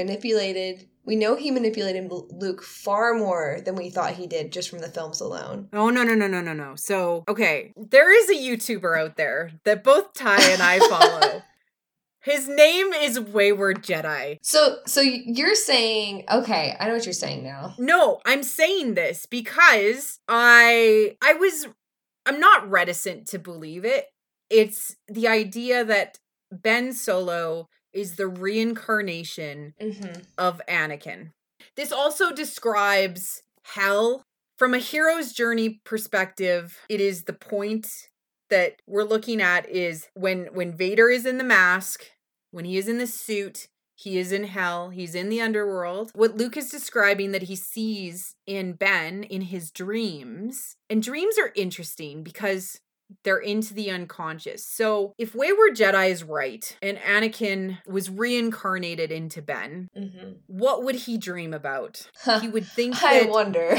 We know he manipulated Luke far more than we thought he did just from the films alone. Oh, no. So, okay, there is a YouTuber out there that both Ty and I follow. His name is Wayward Jedi. So you're saying, okay, I know what you're saying now. No, I'm saying this because I'm not reticent to believe it. It's the idea that Ben Solo is the reincarnation of Anakin. This also describes hell. From a hero's journey perspective, it is the point that we're looking at is when Vader is in the mask, when he is in the suit, he is in hell, he's in the underworld. What Luke is describing that he sees in Ben in his dreams, and dreams are interesting because they're into the unconscious. So if Wayward Jedi is right, and Anakin was reincarnated into Ben, what would he dream about? He would think I wonder.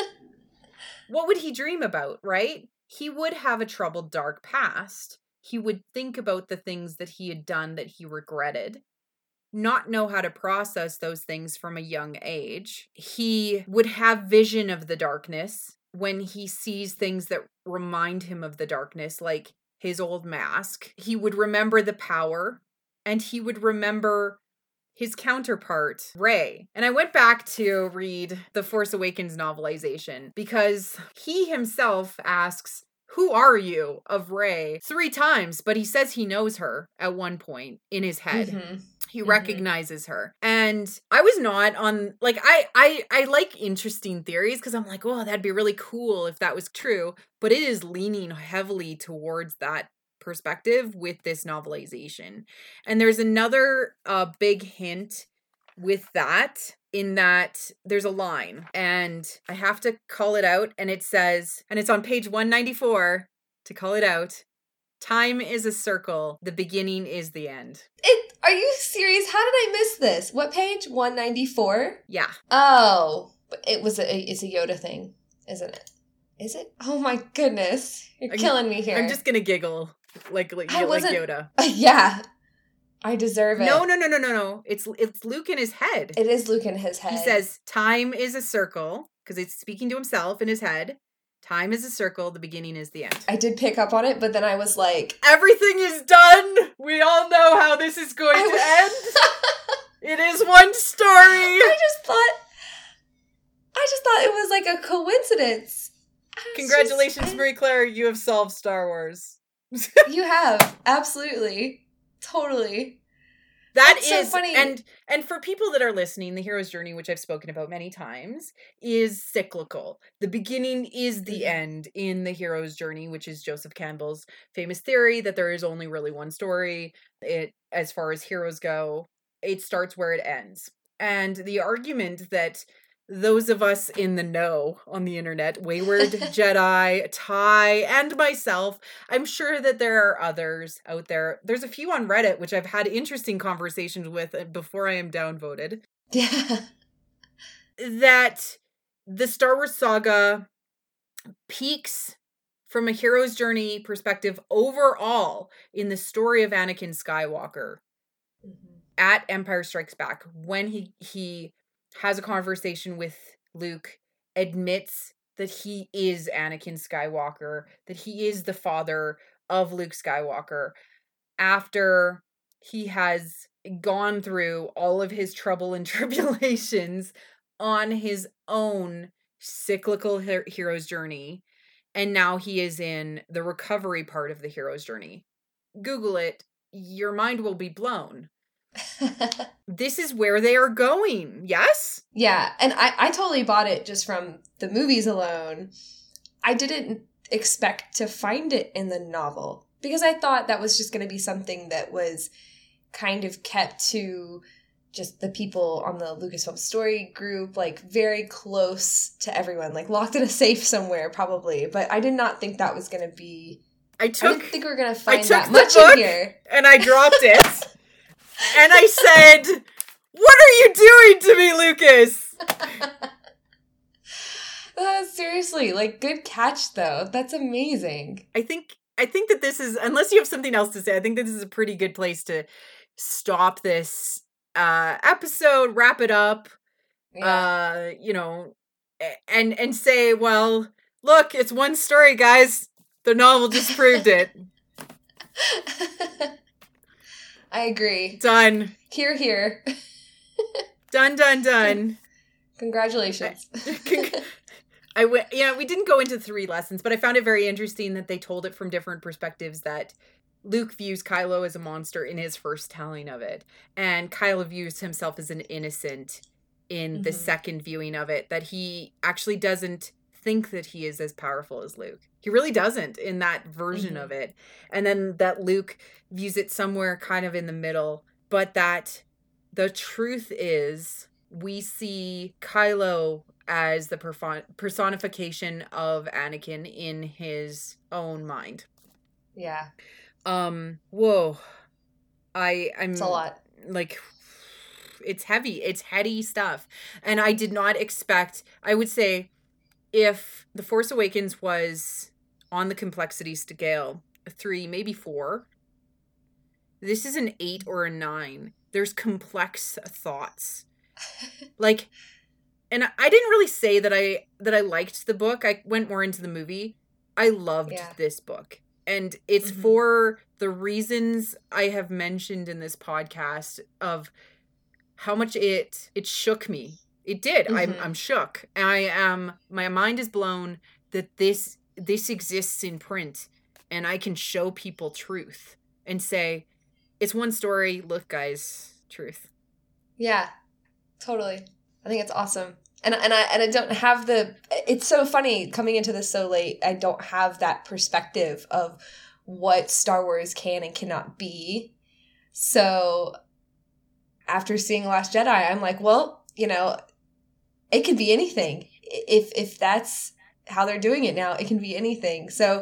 What would he dream about, right? He would have a troubled, dark past. He would think about the things that he had done that he regretted, not know how to process those things from a young age. He would have vision of the darkness when he sees things that remind him of the darkness, like his old mask. He would remember the power, and he would remember his counterpart, Rey. And I went back to read the Force Awakens novelization because he himself asks, "Who are you?" of Rey 3 times, but he says he knows her at one point in his head. He recognizes her. And I was not on, like, I like interesting theories because I'm like, oh, that'd be really cool if that was true. But it is leaning heavily towards that perspective with this novelization. And there's another big hint with that, in that there's a line, and I have to call it out, and it says, and it's on page 194 to call it out: time is a circle, the beginning is the end. Are you serious? How did I miss this? What page? 194? Yeah. Oh, it's a Yoda thing, isn't it? Is it? Oh my goodness. You're killing me here. I'm just gonna giggle like Yoda. Yeah. I deserve it. No. It's Luke in his head. It is Luke in his head. He says, time is a circle, because it's speaking to himself in his head. Time is a circle, the beginning is the end. I did pick up on it, but then I was like, everything is done! We all know how this is going to end! It is one story! I just thought it was coincidence. Congratulations, Marie Claire. You have solved Star Wars. You have. Absolutely. Totally. That's so funny. And for people that are listening, the hero's journey, which I've spoken about many times, is cyclical. The beginning is the end in the hero's journey, which is Joseph Campbell's famous theory that there is only really one story. As far as heroes go, it starts where it ends. And the argument that those of us in the know on the internet, Wayward Jedi, Ty, and myself, I'm sure that there are others out there. There's a few on Reddit, which I've had interesting conversations with before I am downvoted. Yeah. That the Star Wars saga peaks from a hero's journey perspective overall in the story of Anakin Skywalker at Empire Strikes Back, when he has a conversation with Luke, admits that he is Anakin Skywalker, that he is the father of Luke Skywalker, after he has gone through all of his trouble and tribulations on his own cyclical hero's journey, and now he is in the recovery part of the hero's journey. Google it. Your mind will be blown. This is where they are going, yes? Yeah, and I totally bought it just from the movies alone. I didn't expect to find it in the novel, because I thought that was just going to be something that was kind of kept to just the people on the Lucasfilm story group, like very close to everyone, like locked in a safe somewhere probably, but I did not think that was going to be... I didn't think we were going to find that much in here. And I dropped it. And I said, "What are you doing to me, Lucas?" Seriously, like, good catch, though. That's amazing. I think that this is, unless you have something else to say, I think that this is a pretty good place to stop this episode, wrap it up, and say, well, look, it's one story, guys. The novel just proved it. I agree. Done. Hear, hear. Done. Congratulations. We didn't go into 3 lessons, but I found it very interesting that they told it from different perspectives, that Luke views Kylo as a monster in his first telling of it, and Kylo views himself as an innocent in the second viewing of it, that he actually doesn't think that he is as powerful as Luke. He really doesn't in that version of it. And then that Luke views it somewhere kind of in the middle, but that the truth is we see Kylo as the personification of Anakin in his own mind. Yeah. Whoa. It's a lot. Like, it's heavy. It's heady stuff. And I did not expect, I would say, if The Force Awakens was on the complexity scale, a 3, maybe 4, this is an 8 or a 9. There's complex thoughts. Like, and I didn't really say that I liked the book. I went more into the movie. I loved this book. And it's for the reasons I have mentioned in this podcast of how much it shook me. It did. I'm shook. My mind is blown that this exists in print, and I can show people truth and say, it's one story. Look, guys, truth. Yeah, totally. I think it's awesome. And I don't have it's so funny coming into this so late. I don't have that perspective of what Star Wars can and cannot be. So after seeing Last Jedi, I'm like, well, it could be anything. If that's how they're doing it now, it can be anything. So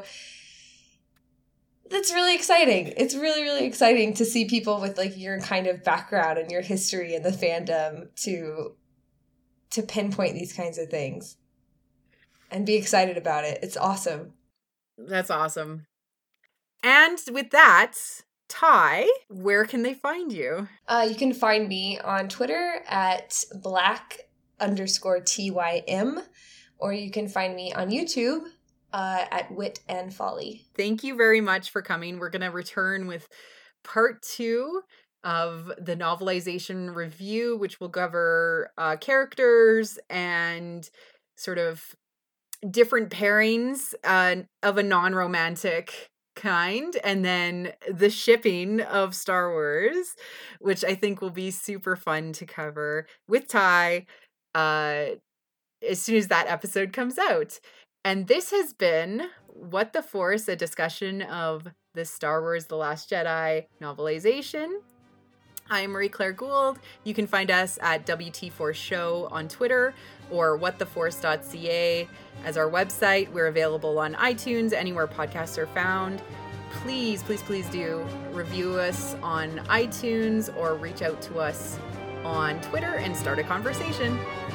that's really exciting. It's really, really exciting to see people with like your kind of background and your history in the fandom to pinpoint these kinds of things and be excited about it. It's awesome. That's awesome. And with that, Ty, where can they find you? You can find me on Twitter at black_TYM, or you can find me on YouTube at Wit and Folly. Thank you very much for coming. We're going to return with part 2 of the novelization review, which will cover characters and sort of different pairings of a non-romantic kind, and then the shipping of Star Wars, which I think will be super fun to cover with Ty as soon as that episode comes out. And this has been What the Force, a discussion of the Star Wars The Last Jedi novelization. I'm Marie-Claire Gould. You can find us at WT4 Show on Twitter or whattheforce.ca as our website. We're available on iTunes, anywhere podcasts are found. Please, please, please do review us on iTunes or reach out to us on Twitter and start a conversation.